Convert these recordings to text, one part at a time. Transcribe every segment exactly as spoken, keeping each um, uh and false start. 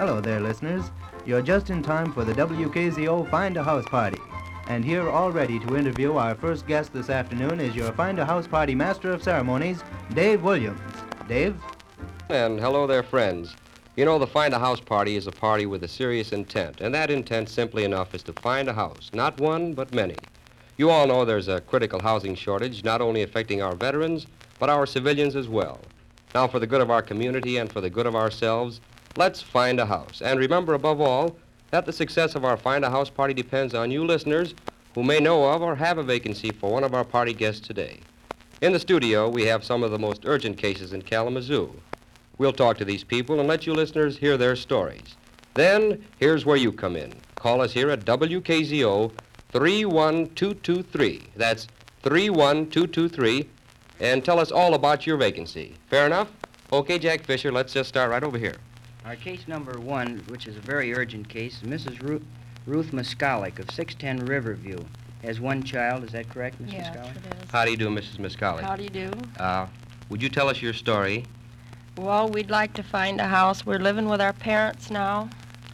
Hello there, listeners. You're just in time for the W K Z O Find a House Party. And here, all ready to interview our first guest this afternoon, is your Find a House Party Master of Ceremonies, Dave Williams. Dave? And hello there, friends. You know, the Find a House Party is a party with a serious intent, and that intent, simply enough, is to find a house. Not one, but many. You all know there's a critical housing shortage, not only affecting our veterans, but our civilians as well. Now, for the good of our community and for the good of ourselves, let's find a house. And remember, above all, that the success of our Find a House Party depends on you listeners who may know of or have a vacancy for one of our party guests today. In the studio, we have some of the most urgent cases in Kalamazoo. We'll talk to these people and let you listeners hear their stories. Then, here's where you come in. Call us here at W K Z O three one two two three. That's three one two two three. And tell us all about your vacancy. Fair enough? Okay, Jack Fisher, let's just start right over here. Our case number one, which is a very urgent case, is Missus Ruth, Ruth Moskalik of six ten Riverview. Has one child, is that correct, Miss Yeah, Moskalik? it is. How do you do, Missus Miscali? How do you do? Uh, would you tell us your story? Well, we'd like to find a house. We're living with our parents now,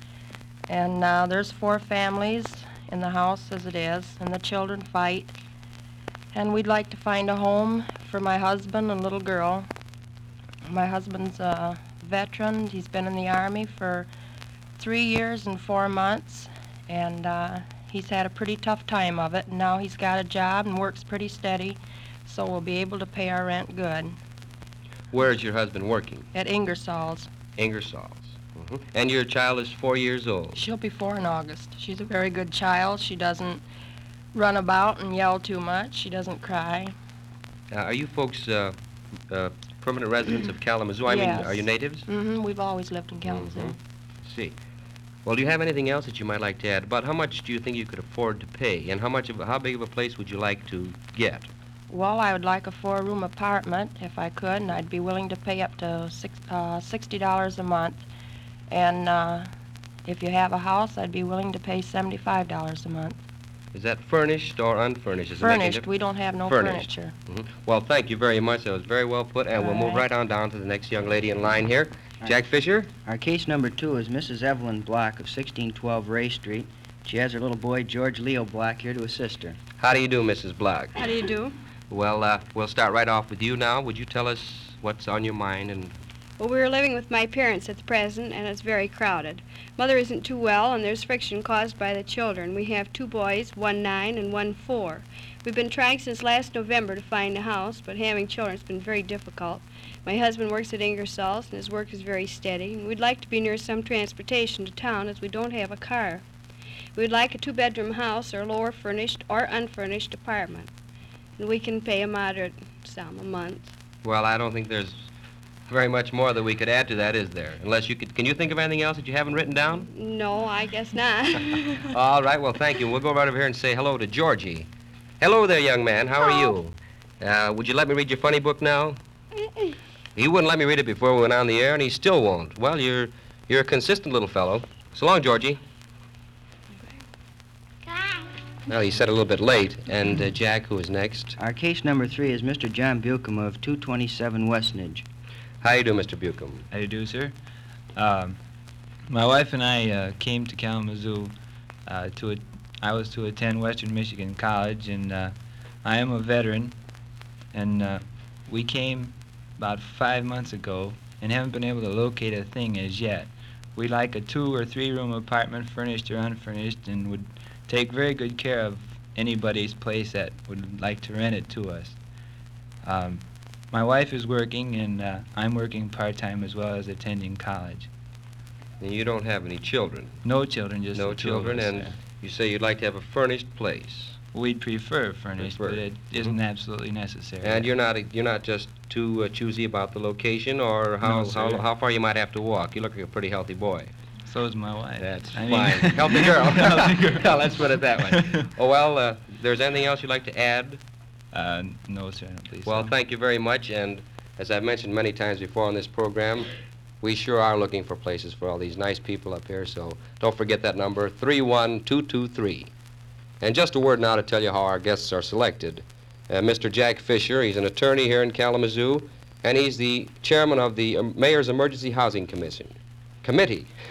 and uh, there's four families in the house as it is, and the children fight. And we'd like to find a home for my husband and little girl. My husband's a veteran. He's been in the Army for three years and four months, and uh, he's had a pretty tough time of it. And now he's got a job and works pretty steady, so we'll be able to pay our rent good. Where is your husband working? At Ingersoll's. Ingersoll's. Mm-hmm. And your child is four years old. She'll be four in August. She's a very good child. She doesn't run about and yell too much. She doesn't cry. Uh, are you folks uh, uh, permanent residents of Kalamazoo? I Yes. mean, are you natives? Mm-hmm. We've always lived in Kalamazoo. Mhm. See. Well, do you have anything else that you might like to add? About how much do you think you could afford to pay, and how much of how big of a place would you like to get? Well, I would like a four-room apartment if I could, and I'd be willing to pay up to six, uh, sixty dollars a month. And uh, if you have a house, I'd be willing to pay seventy-five dollars a month. Is that furnished or unfurnished? Is it making Furnished. dif- We don't have no Furnished. furniture. Mhm. Well, thank you very much. That was very well put, and we'll All move right. right on down to the next young lady in line here. right. Jack Fisher? Our case number two is Missus Evelyn Block of sixteen twelve Ray Street. She has her little boy, George Leo Block, here to assist her. How do you do, Missus Block? How do you do? Well, uh, we'll start right off with you now. Would you tell us what's on your mind? And Well, we're living with my parents at the present, and it's very crowded. Mother isn't too well, and there's friction caused by the children. We have two boys, one nine and one four. We've been trying since last November to find a house, but having children has been very difficult. My husband works at Ingersoll's, and his work is very steady, and we'd like to be near some transportation to town as we don't have a car. We'd like a two-bedroom house or lower furnished or unfurnished apartment, and we can pay a moderate sum a month. well, I don't think there's very much more that we could add to that, is there? Unless you could, can you think of anything else that you haven't written down? No, I guess not. All right, well, thank you. We'll go right over here and say hello to Georgie. Hello there, young man. How are you? Uh, would you let me read your funny book now? He wouldn't let me read it before we went on the air, and he still won't. Well, you're you're a consistent little fellow. So long, Georgie. Well, he said a little bit late. And uh, Jack, who is next? Our case number three is Mister John Buckham of two twenty-seven Westnedge. How you do, Mister Buckham? How do you do, sir? Um, my wife and I uh, came to Kalamazoo uh, to a, I was to attend Western Michigan College, and uh, I am a veteran, and uh, we came about five months ago and haven't been able to locate a thing as yet. We like a two or three room apartment, furnished or unfurnished, and would take very good care of anybody's place that would like to rent it to us. Um, my wife is working, and uh, I'm working part-time as well as attending college. And you don't have any children. No children, just No the two of children, us, and sir. you say you'd like to have a furnished place. We'd prefer furnished, Prefer. but it isn't absolutely necessary. And you're not you're not just too uh, choosy about the location, or how, No, sir. how how far you might have to walk. You look like a pretty healthy boy. So is my wife. That's I mean- fine. Healthy girl. Healthy girl. Well, let's put it that way. Oh, well, uh, there's anything else you'd like to add? Uh, no, sir, I don't believe Well, so. thank you very much. And as I've mentioned many times before on this program, we sure are looking for places for all these nice people up here. So don't forget that number, three one two two three. And just a word now to tell you how our guests are selected. Uh, Mister Jack Fisher, he's an attorney here in Kalamazoo, and he's the chairman of the um, Mayor's Emergency Housing Commission. Committee.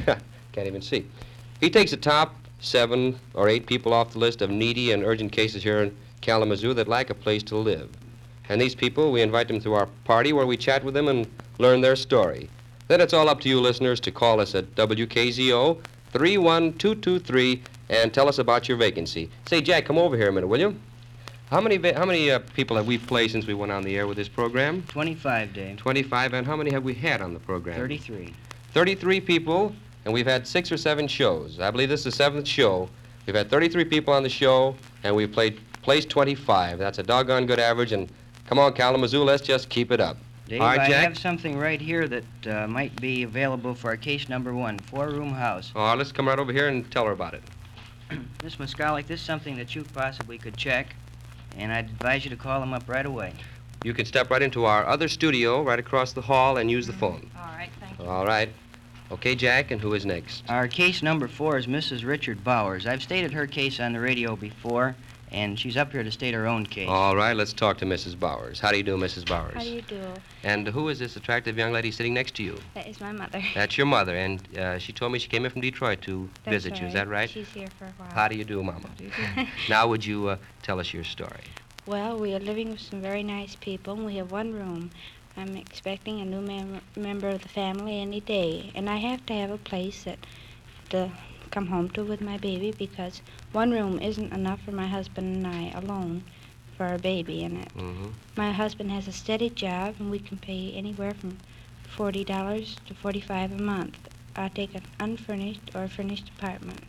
Can't even see. He takes the top seven or eight people off the list of needy and urgent cases here in Kalamazoo that lack a place to live. And these people, we invite them to our party where we chat with them and learn their story. Then it's all up to you listeners to call us at W K Z O three one two two three and tell us about your vacancy. Say, Jack, come over here a minute, will you? How many va- how many uh, people have we played since we went on the air with this program? twenty-five, Dave. twenty-five, and how many have we had on the program? thirty-three. thirty-three people, and we've had six or seven shows. I believe this is the seventh show. We've had thirty-three people on the show, and we've played placed twenty-five. That's a doggone good average, and come on, Kalamazoo, let's just keep it up. Dave, All right, I Jack? have something right here that uh, might be available for our case number one, four-room house. Oh, let's come right over here and tell her about it. Miss Moskalik, this is something that you possibly could check, and I'd advise you to call them up right away. You can step right into our other studio right across the hall and use the phone. All right, thank you. All right. Okay, Jack, and who is next? Our case number four is Missus Richard Bowers. I've stated her case on the radio before, and she's up here to state her own case. All right, let's talk to Missus Bowers. How do you do, Missus Bowers? How do you do? And who is this attractive young lady sitting next to you? That is my mother. That's your mother, and uh, she told me she came in from Detroit to That's visit you. Is that right? She's here for a while. How do you do, Mama? Now, would you uh, tell us your story? Well, we are living with some very nice people, and we have one room. I'm expecting a new mem- member of the family any day, and I have to have a place that to come home to with my baby because one room isn't enough for my husband and I alone for our baby in it. Mm-hmm. My husband has a steady job, and we can pay anywhere from forty dollars to forty-five dollars a month. I take an unfurnished or furnished apartment.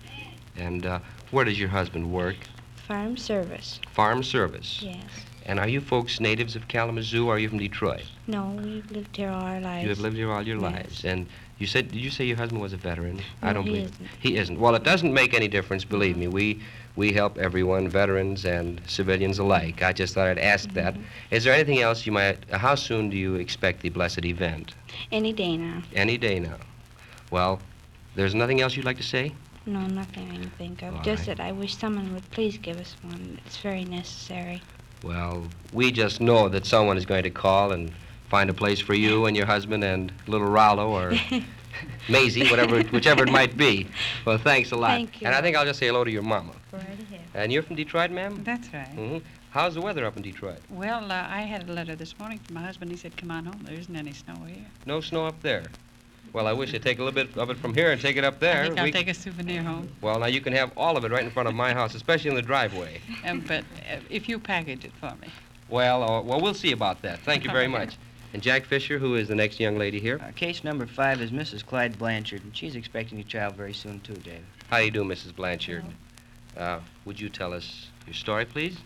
And uh, where does your husband work? Farm service, Farm service. yes. And are you folks natives of Kalamazoo, or are you from Detroit? No, we've lived here all our lives. You have lived here all your Yes. lives. And you said, did you say your husband was a veteran? I No, don't he believe isn't. He isn't. Well, it doesn't make any difference, believe me. We we help everyone, veterans and civilians alike. I just thought I'd ask that. Mhm. Is there anything else you might, uh, how soon do you expect the blessed event? Any day now. Any day now. Well, there's nothing else you'd like to say? No, nothing I can think of. All Just right. that I wish someone would please give us one. It's very necessary. Well, we just know that someone is going to call and find a place for you and your husband and little Rollo or Maisie, whatever, whichever it might be. Well, thanks a lot. Thank you. And I think I'll just say hello to your mama. Go right ahead. And you're from Detroit, ma'am? That's right. hmm How's the weather up in Detroit? Well, uh, I had a letter this morning from my husband. He said, come on home. There isn't any snow here. No snow up there. Well, I wish you'd take a little bit of it from here and take it up there. I think I'll We- take a souvenir home. Well, now you can have all of it right in front of my house, especially in the driveway. Um, but uh, if you package it for me. Well, uh, well, we'll see about that. Thank you very much. And Jack Fisher, who is the next young lady here. Our case number five is Missus Clyde Blanchard, and she's expecting a child very soon, too, Dave. How do you do, Missus Blanchard? Uh, would you tell us your story, please?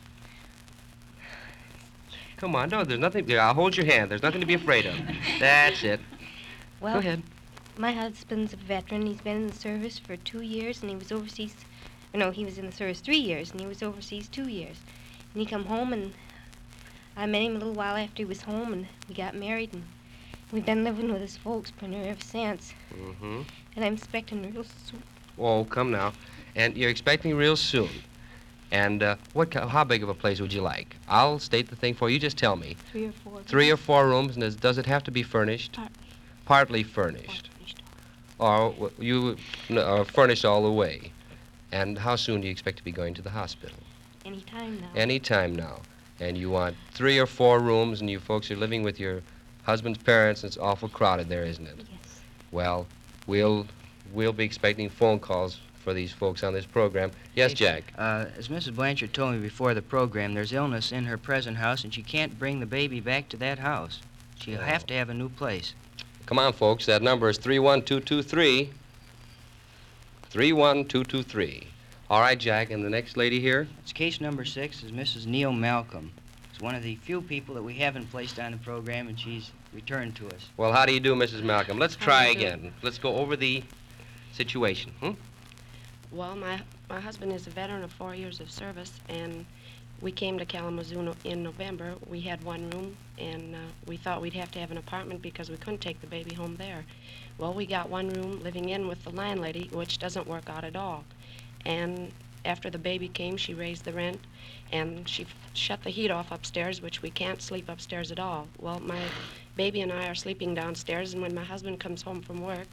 Come on, no, there's nothing. I'll hold your hand. There's nothing to be afraid of. That's it. Well, Go ahead. my husband's a veteran. He's been in the service for two years, and he was overseas. No, he was in the service three years, and he was overseas two years. And he come home, and I met him a little while after he was home, and we got married, and we've been living with his folks pretty near ever since. Mm-hmm. And I'm expecting real soon. Oh, come now. And you're expecting real soon. And uh, what? ki- how big of a place would you like? I'll state the thing for you. Just tell me. Three or four. Three or four rooms, and does, does it have to be furnished? Partly. Partly furnished. Furnished. Or w- you n- uh, furnished all the way. And how soon do you expect to be going to the hospital? Any time now. Any time now. And you want three or four rooms, and you folks are living with your husband's parents. It's awful crowded there, isn't it? Yes. Well, we'll we'll be expecting phone calls for these folks on this program. Yes, Hey, Jack. Uh, as Missus Blanchard told me before the program, there's illness in her present house, and she can't bring the baby back to that house. She'll Oh. have to have a new place. Come on, folks. That number is three one two two three. three one two two three. All right, Jack. And the next lady here? It's case number six is Missus Neil Malcolm. It's one of the few people that we haven't placed on the program, and she's returned to us. Well, how do you do, Missus Malcolm? Let's How try do you do? again. Let's go over the situation. Hmm? Well, my, my husband is a veteran of four years of service, and we came to Kalamazoo no- in November. We had one room, and uh, we thought we'd have to have an apartment because we couldn't take the baby home there. Well, we got one room living in with the landlady, which doesn't work out at all. And after the baby came, she raised the rent, and she f- shut the heat off upstairs, which we can't sleep upstairs at all. Well, my baby and I are sleeping downstairs, and when my husband comes home from work,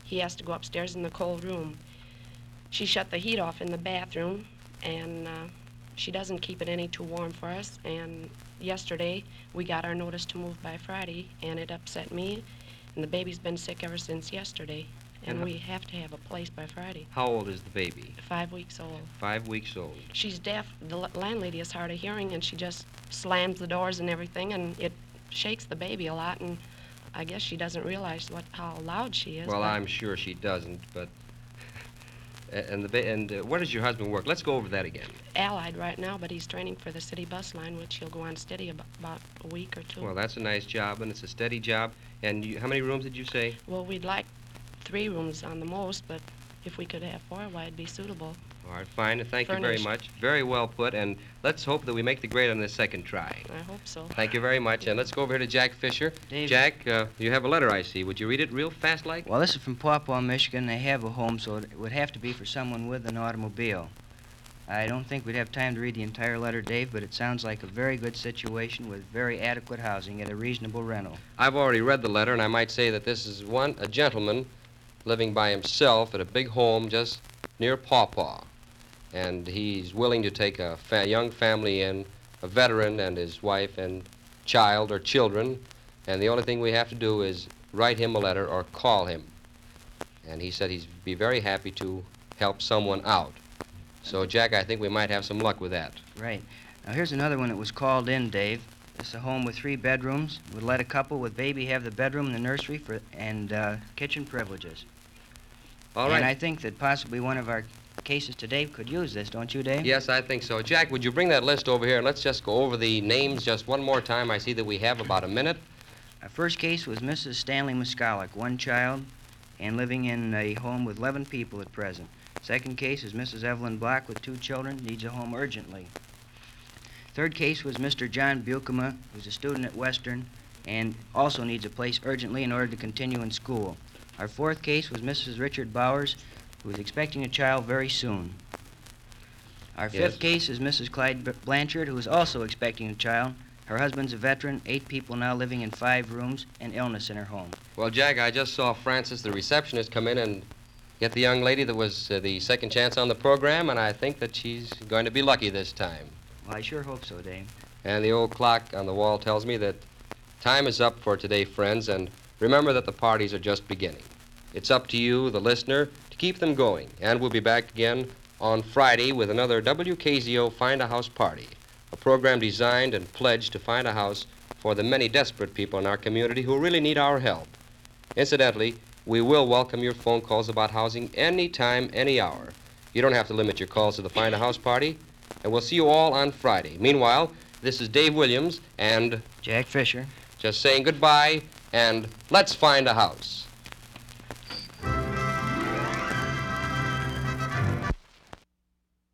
he has to go upstairs in the cold room. She shut the heat off in the bathroom, and uh, she doesn't keep it any too warm for us. And yesterday, we got our notice to move by Friday, and it upset me. And the baby's been sick ever since yesterday, and Uh-huh. we have to have a place by Friday. How old is the baby? Five weeks old. Five weeks old. She's deaf. The l- landlady is hard of hearing, and she just slams the doors and everything, and it shakes the baby a lot. And I guess she doesn't realize what how loud she is. Well, but I'm sure she doesn't, but... A- And the ba- and uh, where does your husband work? Let's go over that again. Allied right now, but he's training for the city bus line, which he'll go on steady about, about a week or two. Well, that's a nice job, and it's a steady job. And you, how many rooms did you say? Well, we'd like three rooms on the most, but if we could have four, why, it'd be suitable. All right, fine. Thank you very Furnished. much. Very well put, and let's hope that we make the grade on this second try. I hope so. Thank you very much, and let's go over here to Jack Fisher. Dave. Jack, uh, you have a letter, I see. Would you read it real fast like? Well, this is from Paw, Michigan. They have a home, so it would have to be for someone with an automobile. I don't think we'd have time to read the entire letter, Dave, but it sounds like a very good situation with very adequate housing at a reasonable rental. I've already read the letter, and I might say that this is one, a gentleman living by himself at a big home just near Paw Paw. And he's willing to take a fa- young family in, a veteran and his wife and child or children, and the only thing we have to do is write him a letter or call him. And he said he'd be very happy to help someone out. So, Jack, I think we might have some luck with that. Right. Now, here's another one that was called in, Dave. It's a home with three bedrooms. Would let a couple with baby have the bedroom and the nursery for and uh, kitchen privileges. All right. And I think that possibly one of our cases today could use this, don't you, Dave? Yes, I think so. Jack, would you bring that list over here, and let's just go over the names just one more time. I see that we have about a minute. Our first case was Missus Stanley Moskalik, one child, and living in a home with eleven people at present. Second case is Missus Evelyn Black with two children, needs a home urgently. Third case was Mister John Bukema, who's a student at Western, and also needs a place urgently in order to continue in school. Our fourth case was Missus Richard Bowers, who is expecting a child very soon. Our Yes. fifth case is Missus Clyde B- Blanchard, who is also expecting a child. Her husband's a veteran, eight people now living in five rooms, and illness in her home. Well, Jack, I just saw Frances, the receptionist, come in and get the young lady that was uh, the second chance on the program, and I think that she's going to be lucky this time. Well, I sure hope so, Dave. And the old clock on the wall tells me that time is up for today, friends, and remember that the parties are just beginning. It's up to you, the listener, to keep them going, and we'll be back again on Friday with another W K Z O Find a House Party, a program designed and pledged to find a house for the many desperate people in our community who really need our help. Incidentally, we will welcome your phone calls about housing any time, any hour. You don't have to limit your calls to the Find a House Party, and we'll see you all on Friday. Meanwhile, this is Dave Williams and Jack Fisher. just saying goodbye, and let's find a house.